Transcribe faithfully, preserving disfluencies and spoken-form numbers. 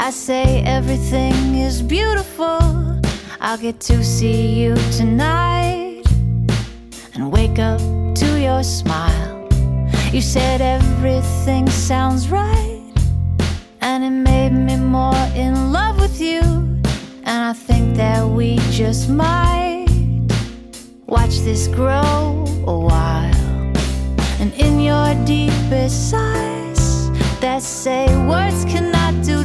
I say everything is beautiful. I'll get to see you tonight and wake up to your smile. You said everything sounds right, and it made me more in love with you. And I think that we just might watch this grow a while. And in your deepest sighs that say words cannot do